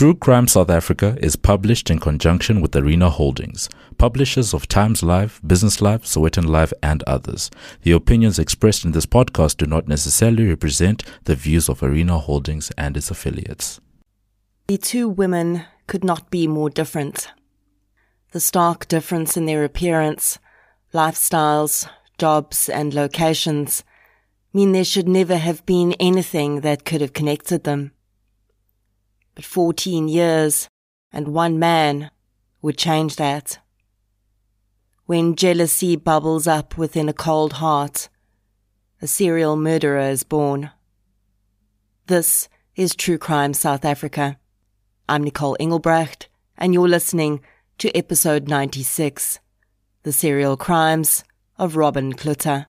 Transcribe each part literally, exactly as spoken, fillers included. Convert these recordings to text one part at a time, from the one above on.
True Crime South Africa is published in conjunction with Arena Holdings, publishers of Times Live, Business Live, Sowetan Live, and others. The opinions expressed in this podcast do not necessarily represent the views of Arena Holdings and its affiliates. The two women could not be more different. The stark difference in their appearance, lifestyles, jobs, and locations mean there should never have been anything that could have connected them. But fourteen years and one man would change that. When jealousy bubbles up within a cold heart, a serial murderer is born. This is True Crime South Africa. I'm Nicole Engelbrecht, and you're listening to episode ninety-six, The Serial Crimes of Robin Klutta.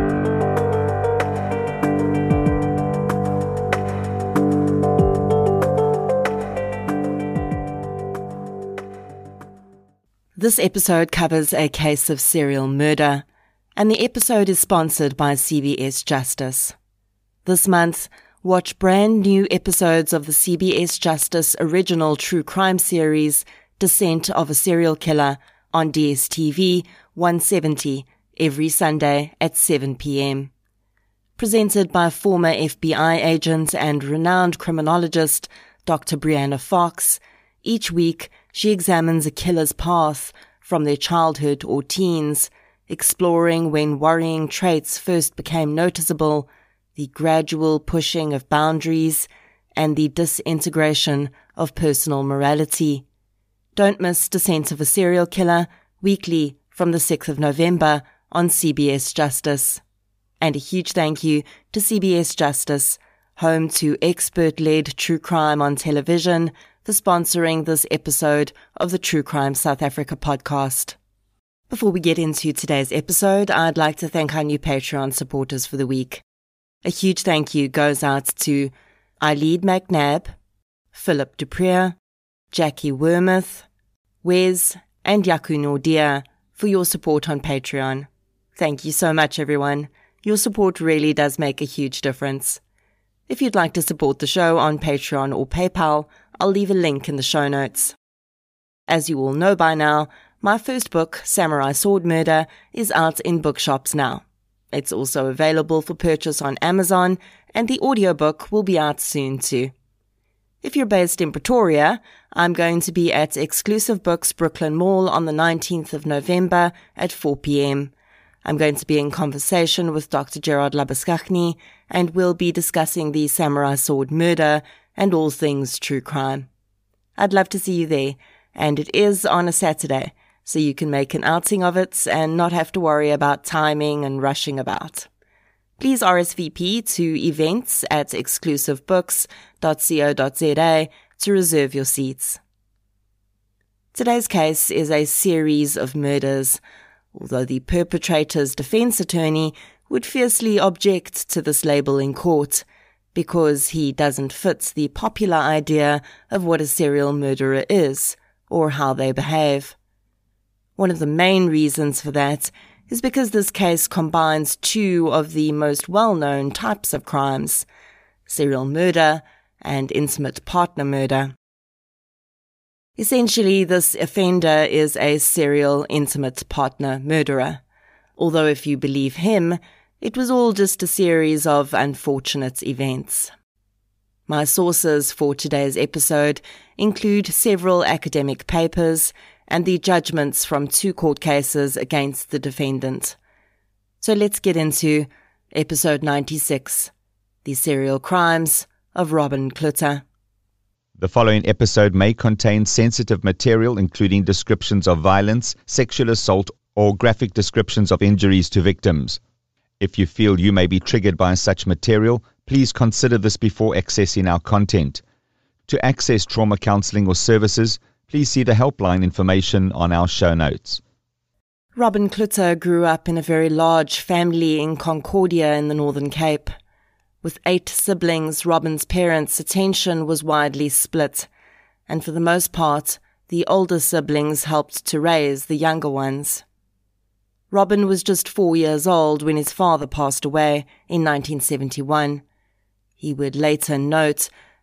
This episode covers a case of serial murder, and the episode is sponsored by C B S Justice. This month, watch brand new episodes of the C B S Justice original true crime series, Descent of a Serial Killer, on D S T V one seventy every Sunday at seven p.m. Presented by former F B I agent and renowned criminologist Doctor Brianna Fox, each week she examines a killer's path from their childhood or teens, exploring when worrying traits first became noticeable, the gradual pushing of boundaries, and the disintegration of personal morality. Don't miss Descent of a Serial Killer, weekly from the sixth of November on C B S Justice. And a huge thank you to C B S Justice, home to expert-led true crime on television, for sponsoring this episode of the True Crime South Africa podcast. Before we get into today's episode, I'd like to thank our new Patreon supporters for the week. A huge thank you goes out to Eileen McNabb, Philip Dupree, Jackie Wormuth, Wes, and Yaku Nordia for your support on Patreon. Thank you so much, everyone. Your support really does make a huge difference. If you'd like to support the show on Patreon or PayPal, I'll leave a link in the show notes. As you all know by now, my first book, Samurai Sword Murder, is out in bookshops now. It's also available for purchase on Amazon, and the audiobook will be out soon too. If you're based in Pretoria, I'm going to be at Exclusive Books Brooklyn Mall on the nineteenth of November at four p.m. I'm going to be in conversation with Doctor Gerard Labuschagne, and we'll be discussing the Samurai Sword Murder and all things true crime. I'd love to see you there, and it is on a Saturday, so you can make an outing of it and not have to worry about timing and rushing about. Please R S V P to events at exclusive books dot co dot za to reserve your seats. Today's case is a series of murders, although the perpetrator's defense attorney would fiercely object to this label in court, because he doesn't fit the popular idea of what a serial murderer is, or how they behave. One of the main reasons for that is because this case combines two of the most well-known types of crimes, serial murder and intimate partner murder. Essentially, this offender is a serial intimate partner murderer, although if you believe him, it was all just a series of unfortunate events. My sources for today's episode include several academic papers and the judgments from two court cases against the defendant. So let's get into episode ninety-six, The Serial Crimes of Robin Klutta. The following episode may contain sensitive material, including descriptions of violence, sexual assault, or graphic descriptions of injuries to victims. If you feel you may be triggered by such material, please consider this before accessing our content. To access trauma counseling or services, please see the helpline information on our show notes. Robin Klutta grew up in a very large family in Concordia in the Northern Cape. With eight siblings, Robin's parents' attention was widely split, and for the most part, the older siblings helped to raise the younger ones. Robin was just four years old when his father passed away in nineteen seventy-one. He would later note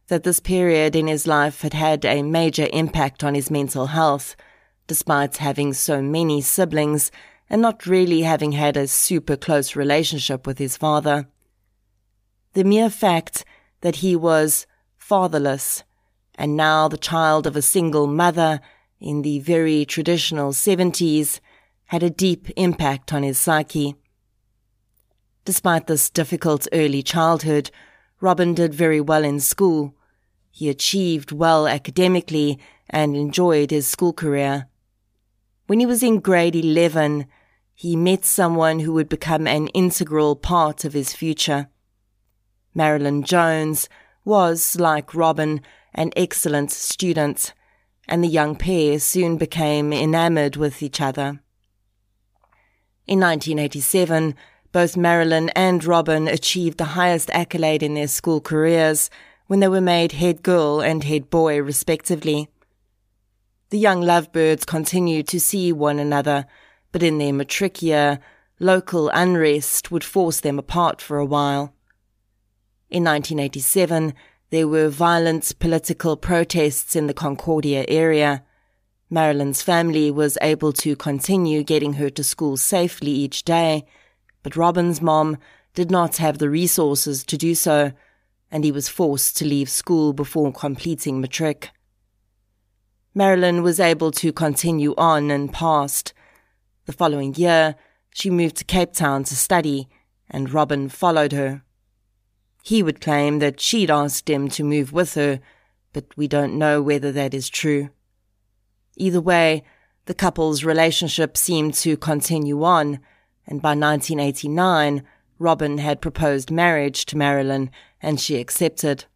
that this period in his life had had a major impact on his mental health, despite having so many siblings and not really having had a super close relationship with his father. The mere fact that he was fatherless, and now the child of a single mother in the very traditional seventies, had a deep impact on his psyche. Despite this difficult early childhood, Robin did very well in school. He achieved well academically and enjoyed his school career. When he was in grade eleven, he met someone who would become an integral part of his future. Marilyn Jones was, like Robin, an excellent student, and the young pair soon became enamored with each other. In nineteen eighty-seven, both Marilyn and Robin achieved the highest accolade in their school careers when they were made head girl and head boy, respectively. The young lovebirds continued to see one another, but in their matric year, local unrest would force them apart for a while. In nineteen eighty-seven, there were violent political protests in the Concordia area. Marilyn's family was able to continue getting her to school safely each day, but Robin's mom did not have the resources to do so, and he was forced to leave school before completing matric. Marilyn was able to continue on and passed. The following year, she moved to Cape Town to study, and Robin followed her. He would claim that she'd asked him to move with her, but we don't know whether that is true. Either way, the couple's relationship seemed to continue on, and by nineteen eighty-nine, Robin had proposed marriage to Marilyn, and she accepted.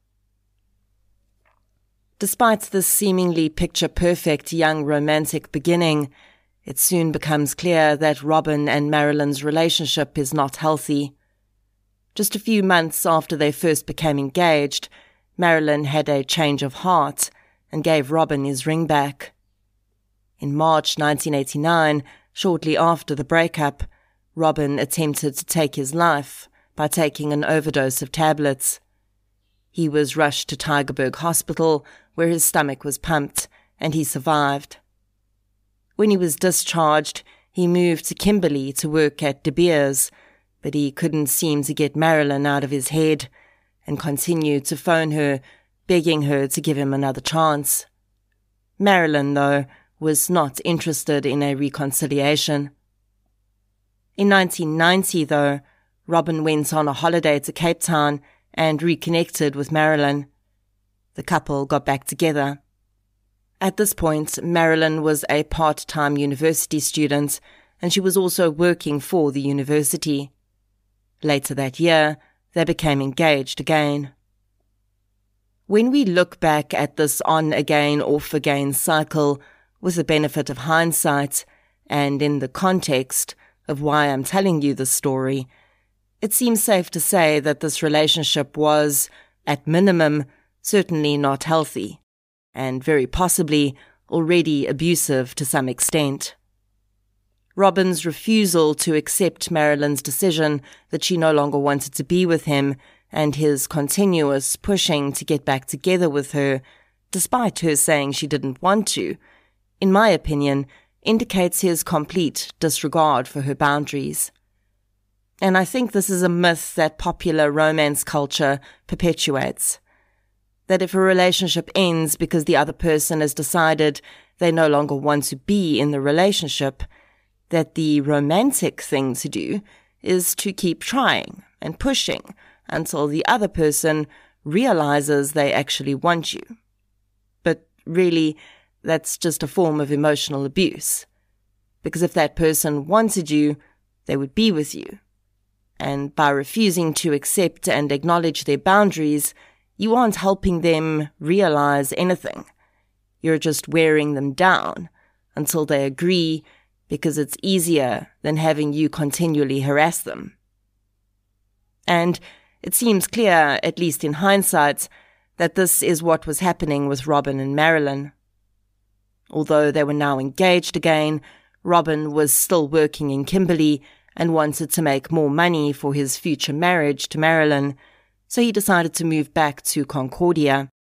Despite this seemingly picture-perfect young romantic beginning, it soon becomes clear that Robin and Marilyn's relationship is not healthy. Just a few months after they first became engaged, Marilyn had a change of heart and gave Robin his ring back. In March nineteen eighty-nine, shortly after the breakup, Robin attempted to take his life by taking an overdose of tablets. He was rushed to Tygerberg Hospital, where his stomach was pumped, and he survived. When he was discharged, he moved to Kimberley to work at De Beers, but he couldn't seem to get Marilyn out of his head and continued to phone her, begging her to give him another chance. Marilyn, though, was not interested in a reconciliation. In nineteen ninety, though, Robin went on a holiday to Cape Town and reconnected with Marilyn. The couple got back together. At this point, Marilyn was a part-time university student, and she was also working for the university. Later that year, they became engaged again. When we look back at this on-again, off-again cycle with the benefit of hindsight, and in the context of why I'm telling you this story, it seems safe to say that this relationship was, at minimum, certainly not healthy, and very possibly already abusive to some extent. Robin's refusal to accept Marilyn's decision that she no longer wanted to be with him, and his continuous pushing to get back together with her, despite her saying she didn't want to, in my opinion, indicates his complete disregard for her boundaries. And I think this is a myth that popular romance culture perpetuates. That if a relationship ends because the other person has decided they no longer want to be in the relationship, that the romantic thing to do is to keep trying and pushing until the other person realizes they actually want you. But really, that's just a form of emotional abuse. Because if that person wanted you, they would be with you. And by refusing to accept and acknowledge their boundaries, you aren't helping them realize anything. You're just wearing them down until they agree, because it's easier than having you continually harass them. And it seems clear, at least in hindsight, that this is what was happening with Robin and Marilyn. Although they were now engaged again, Robin was still working in Kimberley and wanted to make more money for his future marriage to Marilyn, so he decided to move back to Concordia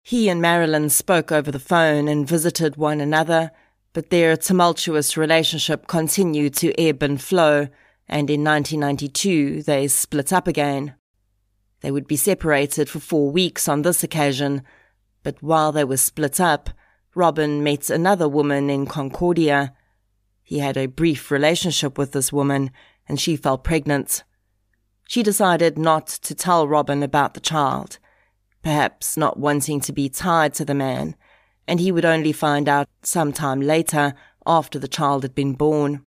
He and Marilyn spoke over the phone and visited one another, but their tumultuous relationship continued to ebb and flow, and in nineteen ninety-two they split up again. They would be separated for four weeks on this occasion, but while they were split up, Robin met another woman in Concordia. He had a brief relationship with this woman, and she fell pregnant. She decided not to tell Robin about the child, perhaps not wanting to be tied to the man, and he would only find out sometime later after the child had been born.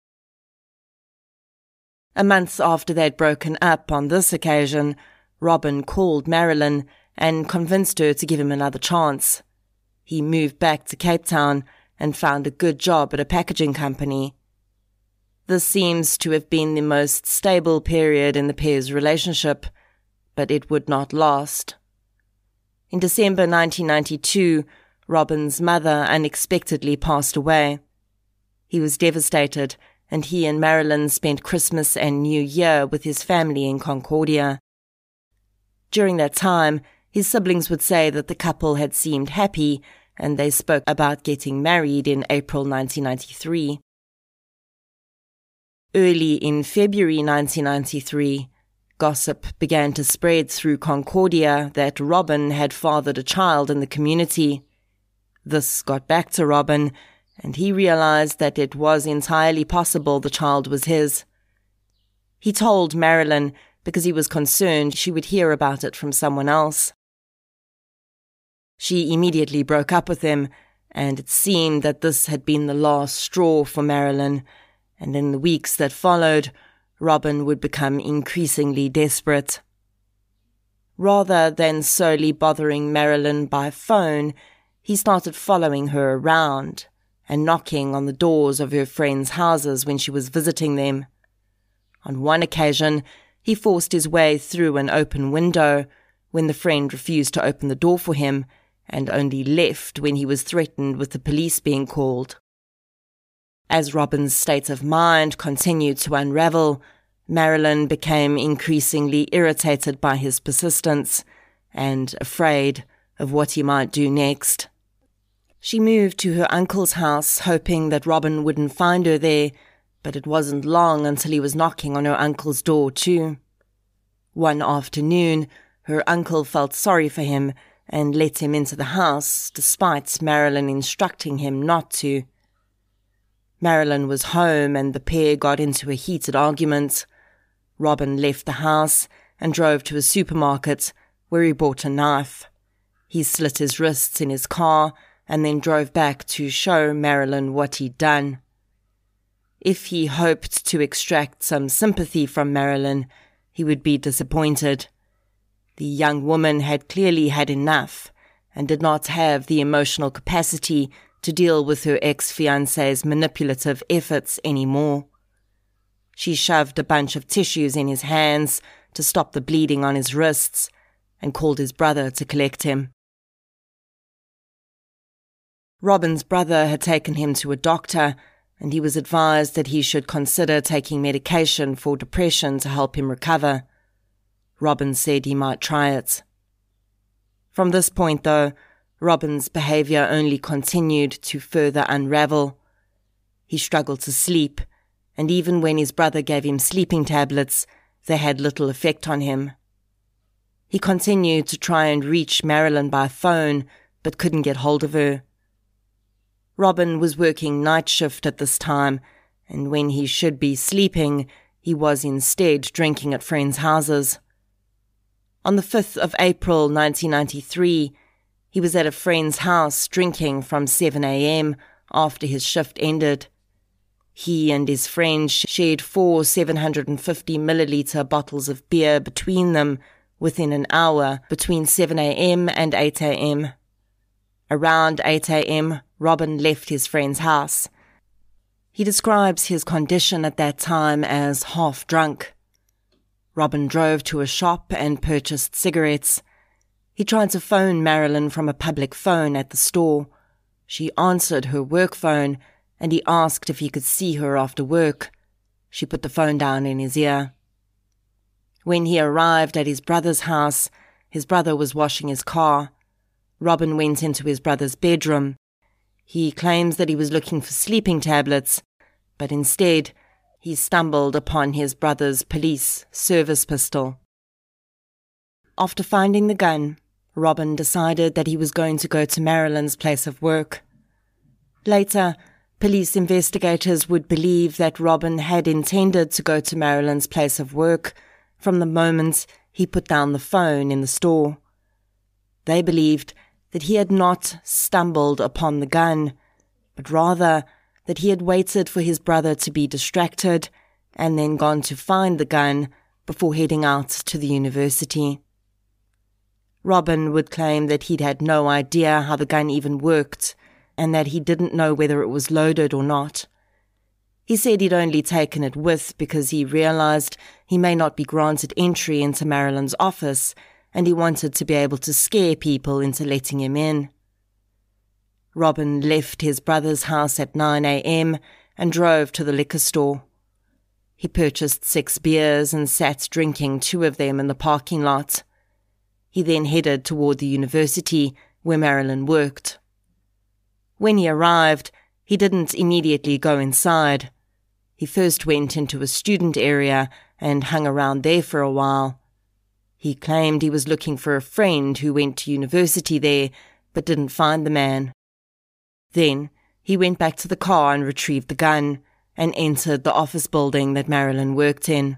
A month after they'd broken up on this occasion, Robin called Marilyn and convinced her to give him another chance. He moved back to Cape Town and found a good job at a packaging company. This seems to have been the most stable period in the pair's relationship, but it would not last. In December nineteen ninety-two, Robin's mother unexpectedly passed away. He was devastated, and he and Marilyn spent Christmas and New Year with his family in Concordia. During that time, his siblings would say that the couple had seemed happy, and they spoke about getting married in April nineteen ninety-three. Early in February nineteen ninety-three, gossip began to spread through Concordia that Robin had fathered a child in the community. This got back to Robin, and he realized that it was entirely possible the child was his. He told Marilyn because he was concerned she would hear about it from someone else. She immediately broke up with him, and it seemed that this had been the last straw for Marilyn, and in the weeks that followed, Robin would become increasingly desperate. Rather than solely bothering Marilyn by phone, he started following her around and knocking on the doors of her friends' houses when she was visiting them. On one occasion, he forced his way through an open window when the friend refused to open the door for him and only left when he was threatened with the police being called. As Robin's state of mind continued to unravel, Marilyn became increasingly irritated by his persistence and afraid of what he might do next. She moved to her uncle's house, hoping that Robin wouldn't find her there, but it wasn't long until he was knocking on her uncle's door too. One afternoon, her uncle felt sorry for him and let him into the house, despite Marilyn instructing him not to. Marilyn was home and the pair got into a heated argument. Robin left the house and drove to a supermarket where he bought a knife. He slit his wrists in his car and then drove back to show Marilyn what he'd done. If he hoped to extract some sympathy from Marilyn, he would be disappointed. The young woman had clearly had enough and did not have the emotional capacity to deal with her ex-fiancé's manipulative efforts anymore. She shoved a bunch of tissues in his hands to stop the bleeding on his wrists and called his brother to collect him. Robin's brother had taken him to a doctor, and he was advised that he should consider taking medication for depression to help him recover. Robin said he might try it. From this point, though, Robin's behavior only continued to further unravel. He struggled to sleep, and even when his brother gave him sleeping tablets, they had little effect on him. He continued to try and reach Marilyn by phone, but couldn't get hold of her. Robin was working night shift at this time, and when he should be sleeping, he was instead drinking at friends' houses. On the fifth of April nineteen ninety-three, he was at a friend's house drinking from seven a.m. after his shift ended. He and his friend shared four seven hundred fifty milliliter bottles of beer between them within an hour between seven a.m. and eight a.m. Around eight a.m., Robin left his friend's house. He describes his condition at that time as half drunk. Robin drove to a shop and purchased cigarettes. He tried to phone Marilyn from a public phone at the store. She answered her work phone, and he asked if he could see her after work. She put the phone down in his ear. When he arrived at his brother's house, his brother was washing his car. Robin went into his brother's bedroom. He claims that he was looking for sleeping tablets, but instead he stumbled upon his brother's police service pistol. After finding the gun, Robin decided that he was going to go to Marilyn's place of work. Later, police investigators would believe that Robin had intended to go to Marilyn's place of work from the moment he put down the phone in the store. They believed that he had not stumbled upon the gun, but rather that he had waited for his brother to be distracted and then gone to find the gun before heading out to the university. Robin would claim that he'd had no idea how the gun even worked and that he didn't know whether it was loaded or not. He said he'd only taken it with because he realized he may not be granted entry into Marilyn's office and he wanted to be able to scare people into letting him in. Robin left his brother's house at nine a.m. and drove to the liquor store. He purchased six beers and sat drinking two of them in the parking lot. He then headed toward the university where Marilyn worked. When he arrived, he didn't immediately go inside. He first went into a student area and hung around there for a while. He claimed he was looking for a friend who went to university there, but didn't find the man. Then he went back to the car and retrieved the gun and entered the office building that Marilyn worked in.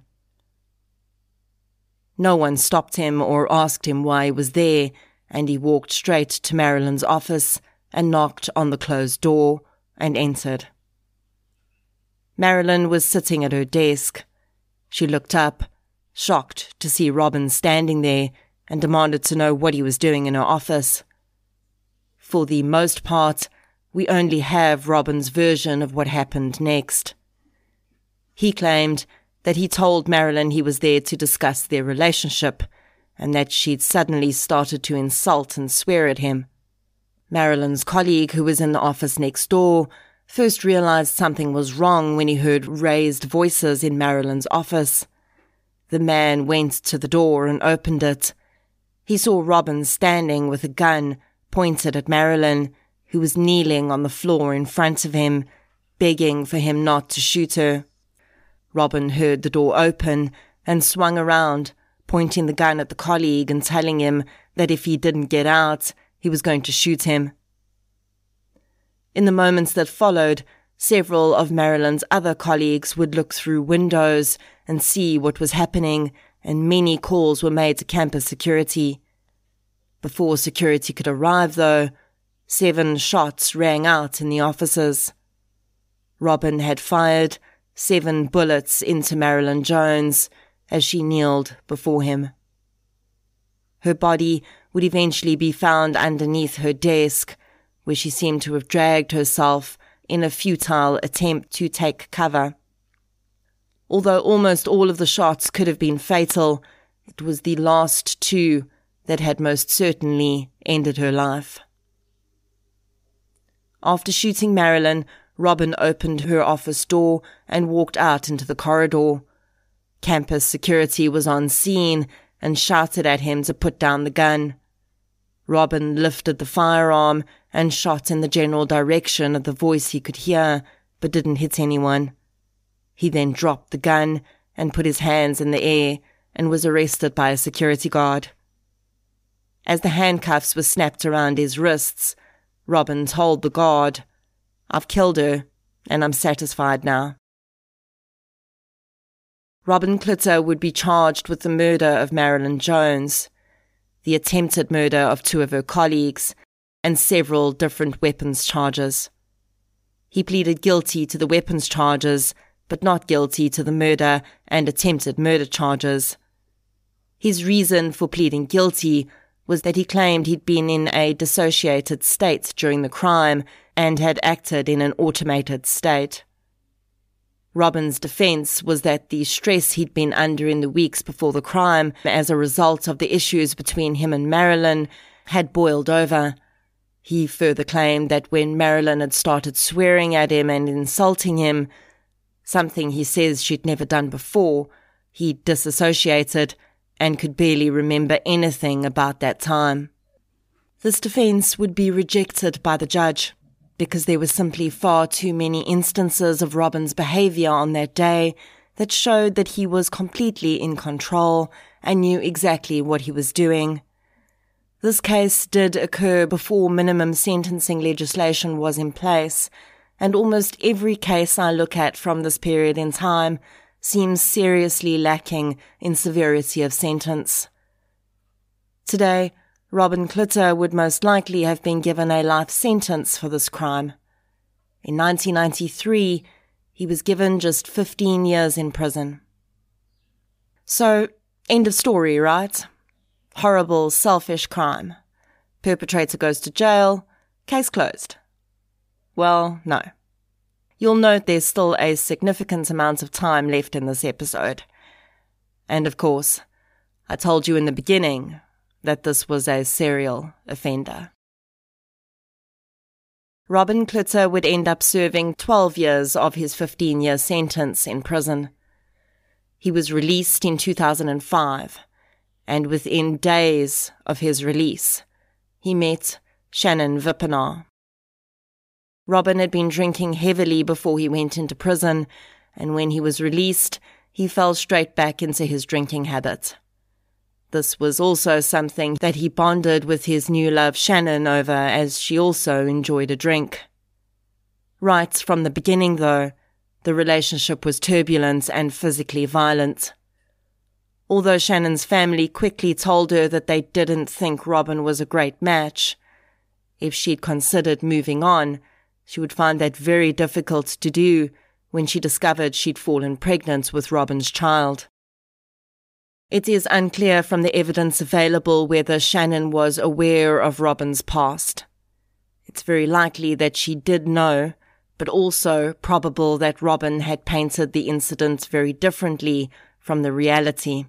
No one stopped him or asked him why he was there, and he walked straight to Marilyn's office and knocked on the closed door and entered. Marilyn was sitting at her desk. She looked up, shocked to see Robin standing there, and demanded to know what he was doing in her office. For the most part, we only have Robin's version of what happened next. He claimed that he told Marilyn he was there to discuss their relationship, and that she'd suddenly started to insult and swear at him. Marilyn's colleague, who was in the office next door, first realized something was wrong when he heard raised voices in Marilyn's office. The man went to the door and opened it. He saw Robin standing with a gun pointed at Marilyn, who was kneeling on the floor in front of him, begging for him not to shoot her. Robin heard the door open and swung around, pointing the gun at the colleague and telling him that if he didn't get out, he was going to shoot him. In the moments that followed, several of Marilyn's other colleagues would look through windows and see what was happening, and many calls were made to campus security. Before security could arrive, though, seven shots rang out in the offices. Robin had fired seven bullets into Marilyn Jones as she kneeled before him. Her body would eventually be found underneath her desk, where she seemed to have dragged herself in a futile attempt to take cover. Although almost all of the shots could have been fatal, it was the last two that had most certainly ended her life. After shooting Marilyn, Robin opened her office door and walked out into the corridor. Campus security was on scene and shouted at him to put down the gun. Robin lifted the firearm and shot in the general direction of the voice he could hear, but didn't hit anyone. He then dropped the gun and put his hands in the air and was arrested by a security guard. As the handcuffs were snapped around his wrists, Robin told the guard, "I've killed her, and I'm satisfied now." Robin Klütter would be charged with the murder of Marilyn Jones, the attempted murder of two of her colleagues, and several different weapons charges. He pleaded guilty to the weapons charges, but not guilty to the murder and attempted murder charges. His reason for pleading guilty was that he claimed he'd been in a dissociated state during the crime and had acted in an automated state. Robin's defense was that the stress he'd been under in the weeks before the crime, as a result of the issues between him and Marilyn, had boiled over. He further claimed that when Marilyn had started swearing at him and insulting him, something he says she'd never done before, he disassociated and could barely remember anything about that time. This defense would be rejected by the judge because there were simply far too many instances of Robin's behavior on that day that showed that he was completely in control and knew exactly what he was doing. This case did occur before minimum sentencing legislation was in place, and almost every case I look at from this period in time seems seriously lacking in severity of sentence. Today, Robin Klütter would most likely have been given a life sentence for this crime. In nineteen ninety-three, he was given just fifteen years in prison. So, end of story, right? Horrible, selfish crime. Perpetrator goes to jail, case closed. Well, no. You'll note there's still a significant amount of time left in this episode. And of course, I told you in the beginning that this was a serial offender. Robin Klütter would end up serving twelve years of his fifteen-year sentence in prison. He was released in two thousand five, and within days of his release, he met Shannon Wippenaar. Robin had been drinking heavily before he went into prison, and when he was released, he fell straight back into his drinking habit. This was also something that he bonded with his new love Shannon over, as she also enjoyed a drink. Right from the beginning, though, the relationship was turbulent and physically violent. Although Shannon's family quickly told her that they didn't think Robin was a great match, if she'd considered moving on, she would find that very difficult to do when she discovered she'd fallen pregnant with Robin's child. It is unclear from the evidence available whether Shannon was aware of Robin's past. It's very likely that she did know, but also probable that Robin had painted the incident very differently from the reality.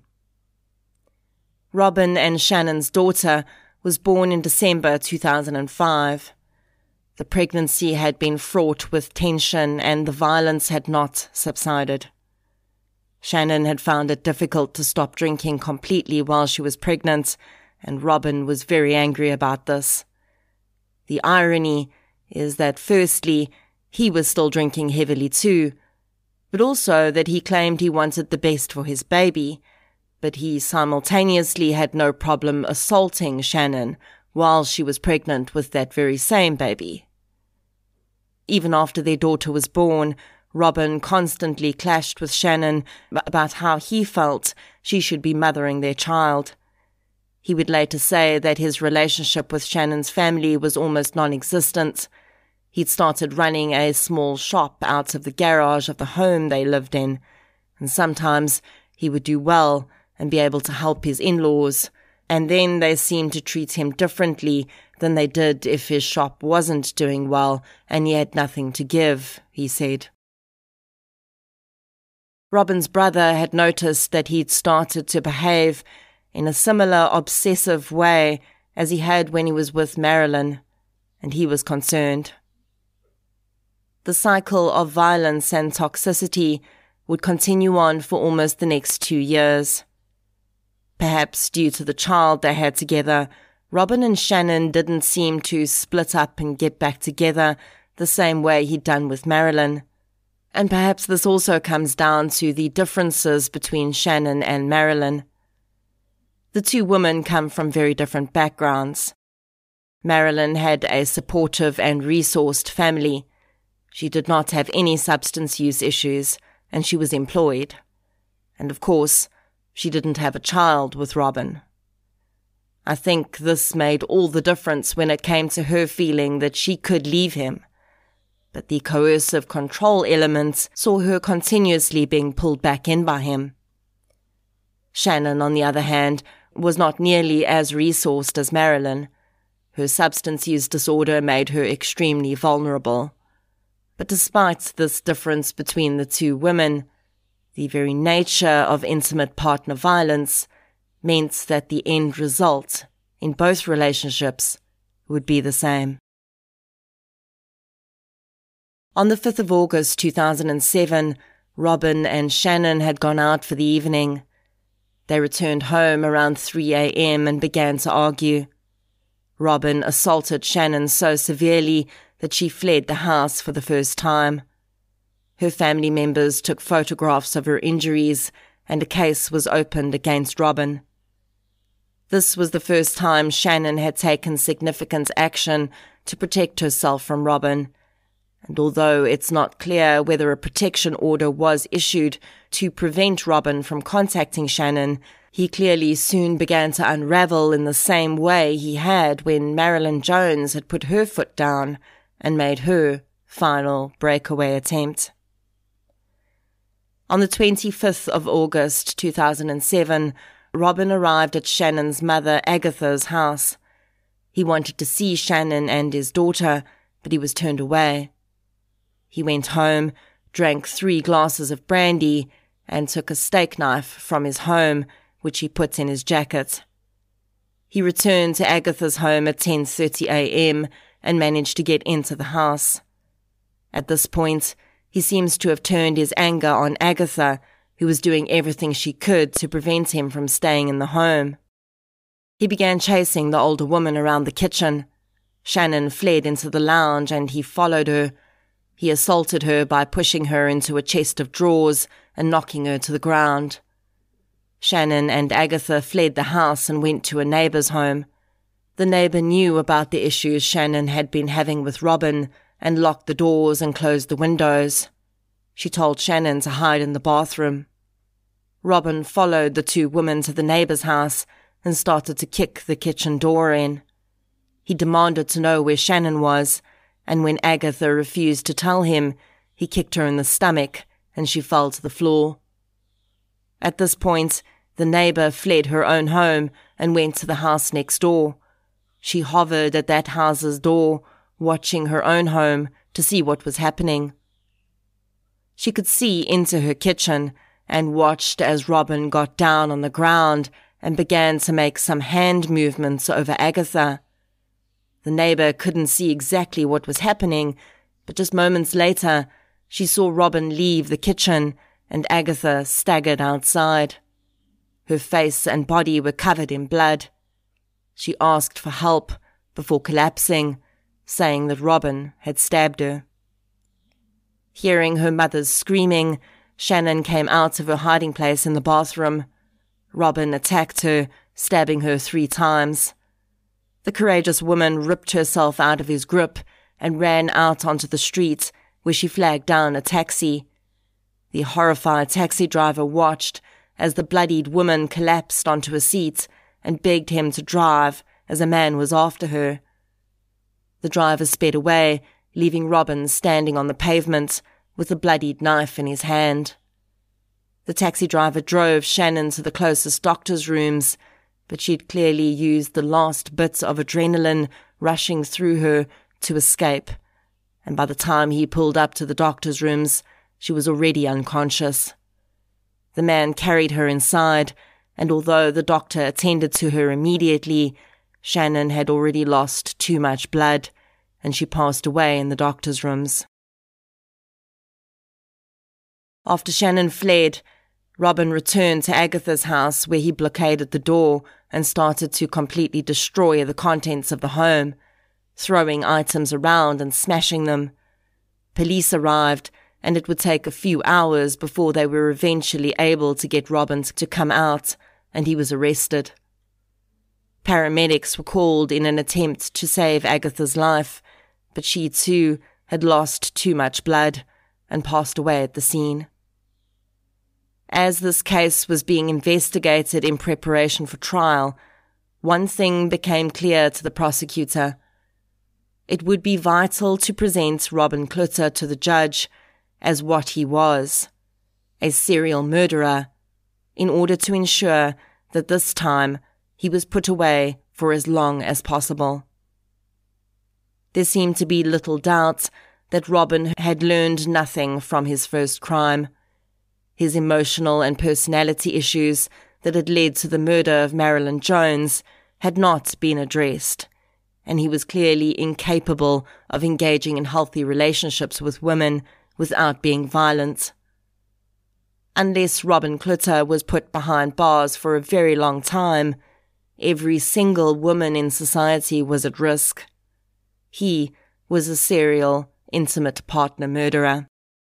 Robin and Shannon's daughter was born in December two thousand five. The pregnancy had been fraught with tension and the violence had not subsided. Shannon had found it difficult to stop drinking completely while she was pregnant, and Robin was very angry about this. The irony is that firstly, he was still drinking heavily too, but also that he claimed he wanted the best for his baby, but he simultaneously had no problem assaulting Shannon while she was pregnant with that very same baby. Even after their daughter was born, Robin constantly clashed with Shannon about how he felt she should be mothering their child. He would later say that his relationship with Shannon's family was almost non-existent. He'd started running a small shop out of the garage of the home they lived in, and sometimes he would do well and be able to help his in-laws, and then they seemed to treat him differently than they did if his shop wasn't doing well and he had nothing to give, he said. Robin's brother had noticed that he'd started to behave in a similar obsessive way as he had when he was with Marilyn, and he was concerned. The cycle of violence and toxicity would continue on for almost the next two years. Perhaps due to the child they had together, Robin and Shannon didn't seem to split up and get back together the same way he'd done with Marilyn. And perhaps this also comes down to the differences between Shannon and Marilyn. The two women come from very different backgrounds. Marilyn had a supportive and resourced family. She did not have any substance use issues, and she was employed. And of course, she didn't have a child with Robin. I think this made all the difference when it came to her feeling that she could leave him. But the coercive control elements saw her continuously being pulled back in by him. Shannon, on the other hand, was not nearly as resourced as Marilyn. Her substance use disorder made her extremely vulnerable. But despite this difference between the two women, the very nature of intimate partner violence meant that the end result in both relationships would be the same. On the fifth of August two thousand seven, Robin and Shannon had gone out for the evening. They returned home around three a.m. and began to argue. Robin assaulted Shannon so severely that she fled the house for the first time. Her family members took photographs of her injuries, and a case was opened against Robin. This was the first time Shannon had taken significant action to protect herself from Robin, and although it's not clear whether a protection order was issued to prevent Robin from contacting Shannon, he clearly soon began to unravel in the same way he had when Marilyn Jones had put her foot down and made her final breakaway attempt. On the twenty-fifth of August two thousand seven, Robin arrived at Shannon's mother Agatha's house. He wanted to see Shannon and his daughter, but he was turned away. He went home, drank three glasses of brandy, and took a steak knife from his home, which he put in his jacket. He returned to Agatha's home at ten thirty a.m. and managed to get into the house. At this point, he seems to have turned his anger on Agatha, who was doing everything she could to prevent him from staying in the home. He began chasing the older woman around the kitchen. Shannon fled into the lounge and he followed her. He assaulted her by pushing her into a chest of drawers and knocking her to the ground. Shannon and Agatha fled the house and went to a neighbour's home. The neighbour knew about the issues Shannon had been having with Robin and locked the doors and closed the windows. She told Shannon to hide in the bathroom. Robin followed the two women to the neighbour's house and started to kick the kitchen door in. He demanded to know where Shannon was, and when Agatha refused to tell him, he kicked her in the stomach and she fell to the floor. At this point, the neighbour fled her own home and went to the house next door. She hovered at that house's door, watching her own home to see what was happening. She could see into her kitchen and watched as Robin got down on the ground and began to make some hand movements over Agatha. The neighbour couldn't see exactly what was happening, but just moments later, she saw Robin leave the kitchen and Agatha staggered outside. Her face and body were covered in blood. She asked for help before collapsing, saying that Robin had stabbed her. Hearing her mother's screaming, Shannon came out of her hiding place in the bathroom. Robin attacked her, stabbing her three times. The courageous woman ripped herself out of his grip and ran out onto the street, where she flagged down a taxi. The horrified taxi driver watched as the bloodied woman collapsed onto a seat and begged him to drive as a man was after her. The driver sped away, leaving Robin standing on the pavement with a bloodied knife in his hand. The taxi driver drove Shannon to the closest doctor's rooms, but she'd clearly used the last bits of adrenaline rushing through her to escape, and by the time he pulled up to the doctor's rooms, she was already unconscious. The man carried her inside, and although the doctor attended to her immediately, Shannon had already lost too much blood, and she passed away in the doctor's rooms. After Shannon fled, Robin returned to Agatha's house, where he blockaded the door and started to completely destroy the contents of the home, throwing items around and smashing them. Police arrived, and it would take a few hours before they were eventually able to get Robin to come out, and he was arrested. Paramedics were called in an attempt to save Agatha's life, but she too had lost too much blood and passed away at the scene. As this case was being investigated in preparation for trial, one thing became clear to the prosecutor. It would be vital to present Robin Klütter to the judge as what he was, a serial murderer, in order to ensure that this time he was put away for as long as possible. There seemed to be little doubt that Robin had learned nothing from his first crime. His emotional and personality issues that had led to the murder of Marilyn Jones had not been addressed, and he was clearly incapable of engaging in healthy relationships with women without being violent. Unless Robin Klütter was put behind bars for a very long time, every single woman in society was at risk. He was a serial, intimate partner murderer.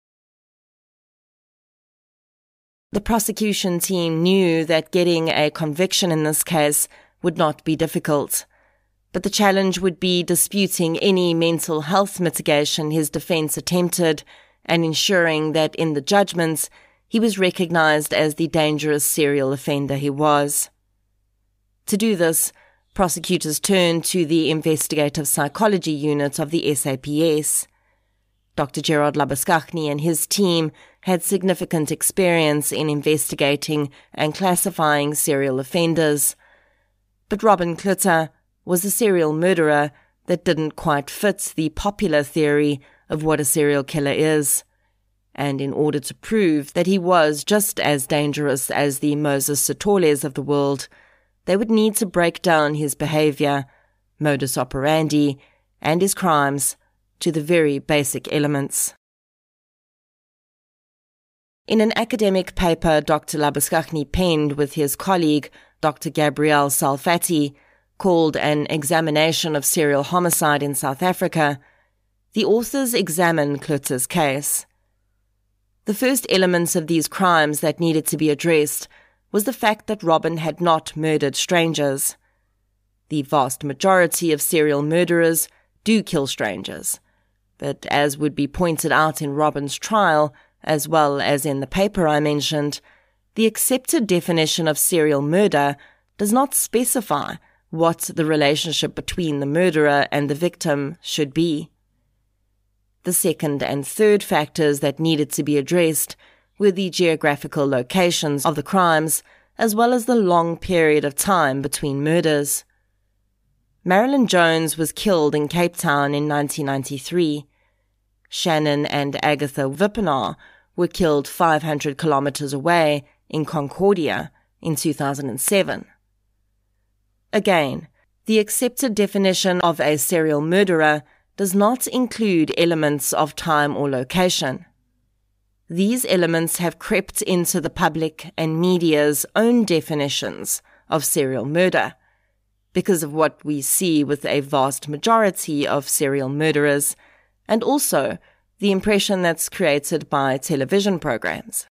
The prosecution team knew that getting a conviction in this case would not be difficult, but the challenge would be disputing any mental health mitigation his defense attempted and ensuring that in the judgments he was recognized as the dangerous serial offender he was. To do this, prosecutors turned to the investigative psychology unit of the S A P S. Doctor Gerard Labuschagne and his team had significant experience in investigating and classifying serial offenders. But Robin Klütter was a serial murderer that didn't quite fit the popular theory of what a serial killer is. And in order to prove that he was just as dangerous as the Moses Sitoles of the world, they would need to break down his behavior, modus operandi, and his crimes to the very basic elements. In an academic paper Doctor Labuschagne penned with his colleague Doctor Gabriel Salfati, called An Examination of Serial Homicide in South Africa, the authors examine Klütter's case. The first elements of these crimes that needed to be addressed was the fact that Robin had not murdered strangers. The vast majority of serial murderers do kill strangers, but as would be pointed out in Robin's trial, as well as in the paper I mentioned, the accepted definition of serial murder does not specify what the relationship between the murderer and the victim should be. The second and third factors that needed to be addressed were the geographical locations of the crimes, as well as the long period of time between murders. Marilyn Jones was killed in Cape Town in nineteen ninety-three. Shannon and Agatha Wippenaar were killed five hundred kilometers away in Concordia in two thousand seven. Again, the accepted definition of a serial murderer does not include elements of time or location. These elements have crept into the public and media's own definitions of serial murder because of what we see with a vast majority of serial murderers, and also the impression that's created by television programs.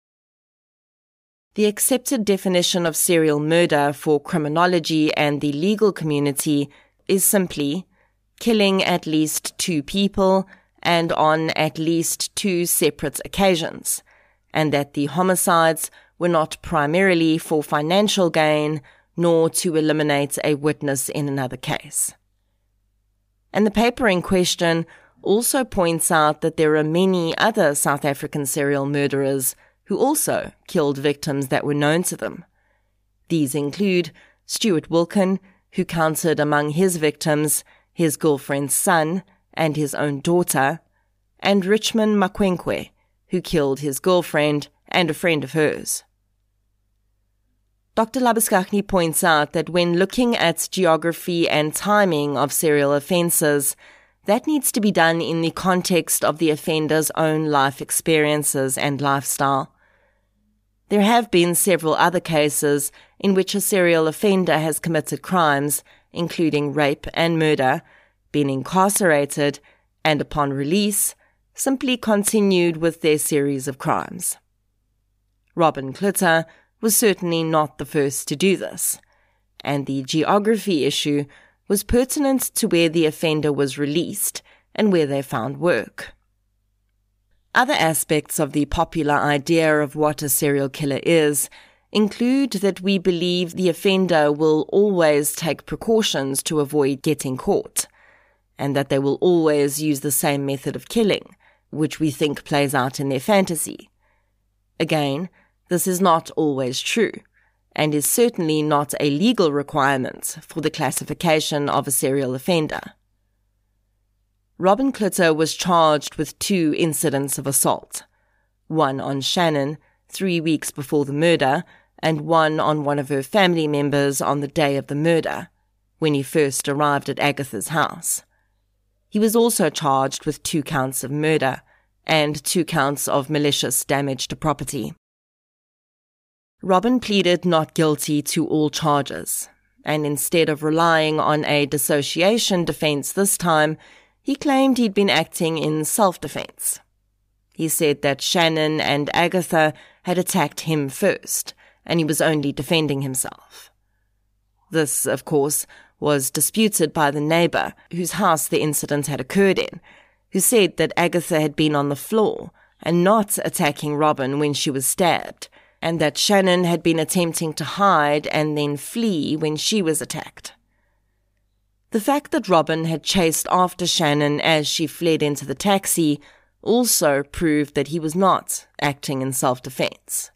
The accepted definition of serial murder for criminology and the legal community is simply killing at least two people and on at least two separate occasions, and that the homicides were not primarily for financial gain nor to eliminate a witness in another case. And the paper in question also points out that there are many other South African serial murderers who also killed victims that were known to them. These include Stuart Wilken, who counted among his victims his girlfriend's son and his own daughter, and Richmond Makwenkwe, who killed his girlfriend and a friend of hers. Doctor Labuschagne points out that when looking at geography and timing of serial offences, that needs to be done in the context of the offender's own life experiences and lifestyle. There have been several other cases in which a serial offender has committed crimes, including rape and murder, been incarcerated, and upon release, simply continued with their series of crimes. Robin Klütter was certainly not the first to do this, and the geography issue was pertinent to where the offender was released and where they found work. Other aspects of the popular idea of what a serial killer is include that we believe the offender will always take precautions to avoid getting caught, and that they will always use the same method of killing, which we think plays out in their fantasy. Again, this is not always true, and is certainly not a legal requirement for the classification of a serial offender. Robin Klütter was charged with two incidents of assault, one on Shannon three weeks before the murder, and one on one of her family members on the day of the murder, when he first arrived at Agatha's house. He was also charged with two counts of murder and two counts of malicious damage to property. Robin pleaded not guilty to all charges, and instead of relying on a dissociation defense this time, he claimed he'd been acting in self-defense. He said that Shannon and Agatha had attacked him first, and he was only defending himself. This, of course, was disputed by the neighbour whose house the incident had occurred in, who said that Agatha had been on the floor and not attacking Robin when she was stabbed, and that Shannon had been attempting to hide and then flee when she was attacked. The fact that Robin had chased after Shannon as she fled into the taxi also proved that he was not acting in self-defense.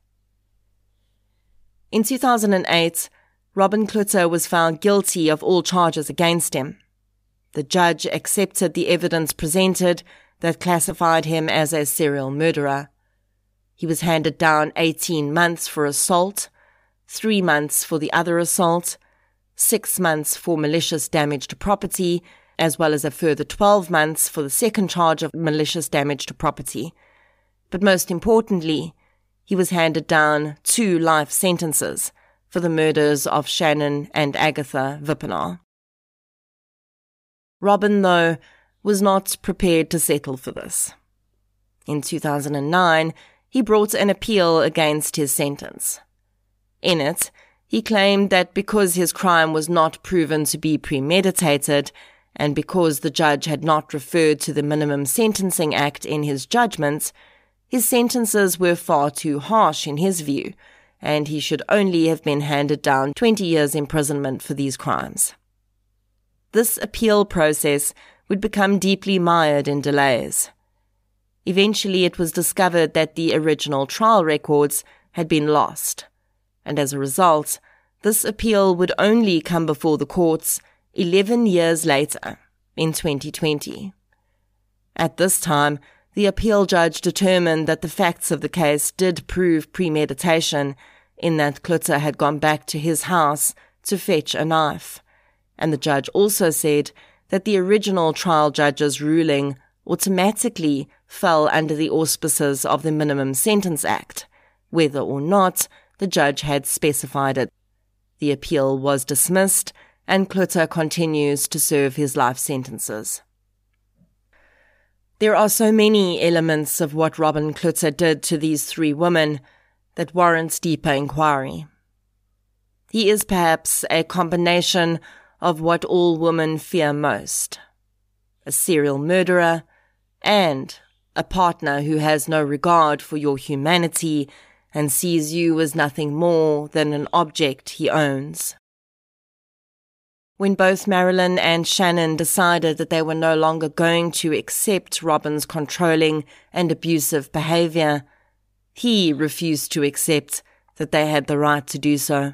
In two thousand eight, Robin Klutzer was found guilty of all charges against him. The judge accepted the evidence presented that classified him as a serial murderer. He was handed down eighteen months for assault, three months for the other assault, six months for malicious damage to property, as well as a further twelve months for the second charge of malicious damage to property. But most importantly, he was handed down two life sentences for the murders of Shannon and Agatha Wippenaar. Robin, though, was not prepared to settle for this. In two thousand nine, he brought an appeal against his sentence. In it, he claimed that because his crime was not proven to be premeditated, and because the judge had not referred to the Minimum Sentencing Act in his judgments, his sentences were far too harsh in his view, and he should only have been handed down twenty years imprisonment for these crimes. This appeal process would become deeply mired in delays. Eventually it was discovered that the original trial records had been lost, and as a result, this appeal would only come before the courts eleven years later, in twenty twenty. At this time, the appeal judge determined that the facts of the case did prove premeditation, in that Klutzer had gone back to his house to fetch a knife, and the judge also said that the original trial judge's ruling automatically fell under the auspices of the Minimum Sentence Act, whether or not the judge had specified it. The appeal was dismissed, and Klutzer continues to serve his life sentences. There are so many elements of what Robin Klutzer did to these three women that warrants deeper inquiry. He is perhaps a combination of what all women fear most: a serial murderer and a partner who has no regard for your humanity and sees you as nothing more than an object he owns. When both Marilyn and Shannon decided that they were no longer going to accept Robin's controlling and abusive behavior, he refused to accept that they had the right to do so.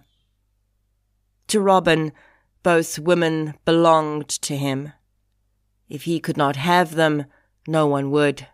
To Robin, both women belonged to him. If he could not have them, no one would.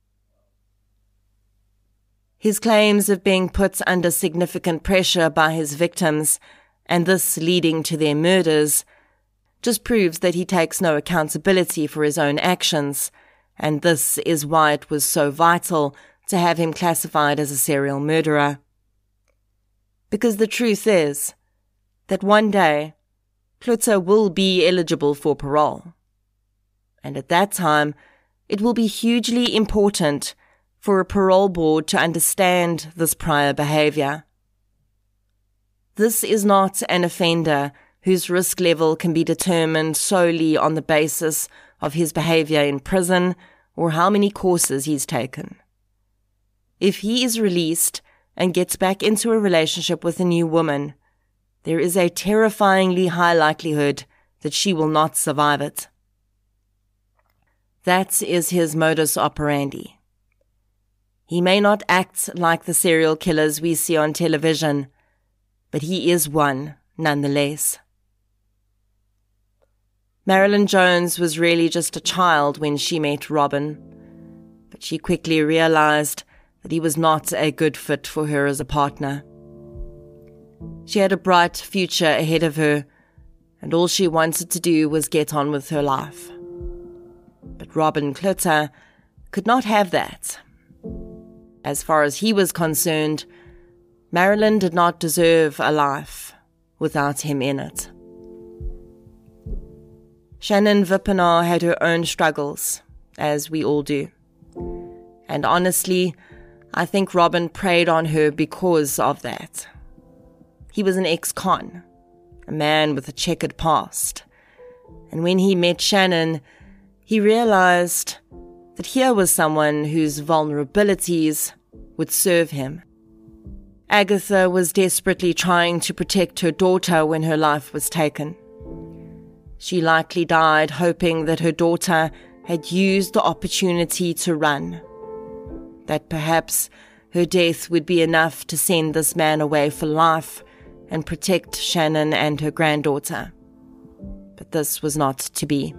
His claims of being put under significant pressure by his victims, and this leading to their murders, just proves that he takes no accountability for his own actions, and this is why it was so vital to have him classified as a serial murderer. Because the truth is that one day Klutzer will be eligible for parole, and at that time it will be hugely important for a parole board to understand this prior behavior. This is not an offender whose risk level can be determined solely on the basis of his behavior in prison or how many courses he's taken. If he is released and gets back into a relationship with a new woman, there is a terrifyingly high likelihood that she will not survive it. That is his modus operandi. He may not act like the serial killers we see on television, but he is one nonetheless. Marilyn Jones was really just a child when she met Robin, but she quickly realized that he was not a good fit for her as a partner. She had a bright future ahead of her, and all she wanted to do was get on with her life. But Robin Klutzer could not have that. As far as he was concerned, Marilyn did not deserve a life without him in it. Shannon Vippenaar had her own struggles, as we all do. And honestly, I think Robin preyed on her because of that. He was an ex-con, a man with a checkered past. And when he met Shannon, he realized that here was someone whose vulnerabilities would serve him. Agatha was desperately trying to protect her daughter when her life was taken. She likely died hoping that her daughter had used the opportunity to run, that perhaps her death would be enough to send this man away for life and protect Shannon and her granddaughter. But this was not to be.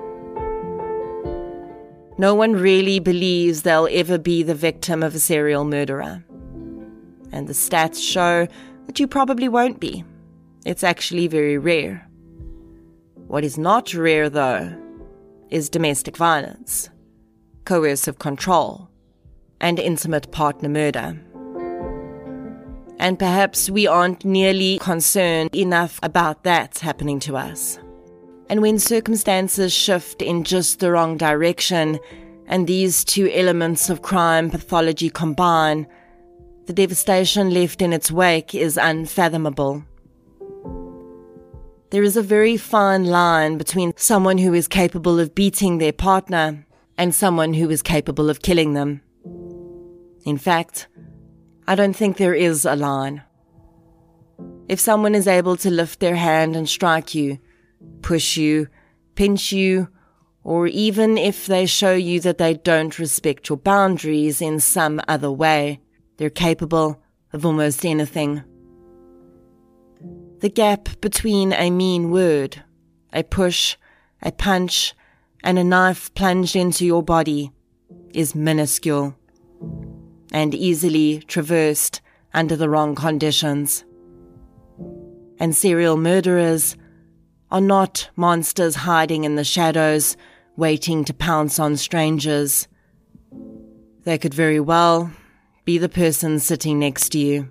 No one really believes they'll ever be the victim of a serial murderer. And the stats show that you probably won't be. It's actually very rare. What is not rare, though, is domestic violence, coercive control, and intimate partner murder. And perhaps we aren't nearly concerned enough about that happening to us. And when circumstances shift in just the wrong direction, and these two elements of crime pathology combine, the devastation left in its wake is unfathomable. There is a very fine line between someone who is capable of beating their partner and someone who is capable of killing them. In fact, I don't think there is a line. If someone is able to lift their hand and strike you, push you, pinch you, or even if they show you that they don't respect your boundaries in some other way, they're capable of almost anything. The gap between a mean word, a push, a punch, and a knife plunged into your body is minuscule and easily traversed under the wrong conditions. And serial murderers are not monsters hiding in the shadows, waiting to pounce on strangers. They could very well be the person sitting next to you.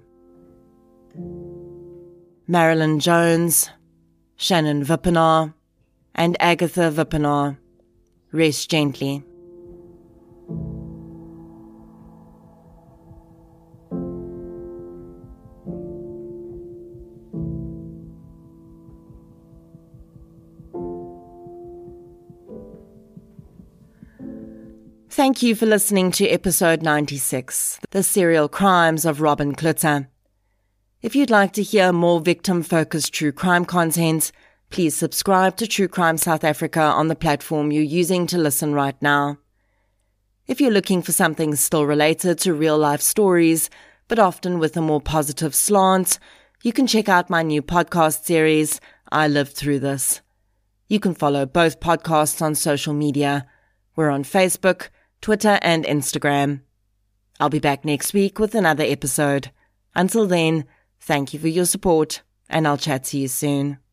Marilyn Jones, Shannon Vippenaar, and Agatha Vippenaar. Rest gently. Thank you for listening to episode ninety-six, The Serial Crimes of Robin Klutzer. If you'd like to hear more victim-focused true crime content, please subscribe to True Crime South Africa on the platform you're using to listen right now. If you're looking for something still related to real-life stories, but often with a more positive slant, you can check out my new podcast series, I Lived Through This. You can follow both podcasts on social media. We're on Facebook, Twitter, and Instagram. I'll be back next week with another episode. Until then, thank you for your support, and I'll chat to you soon.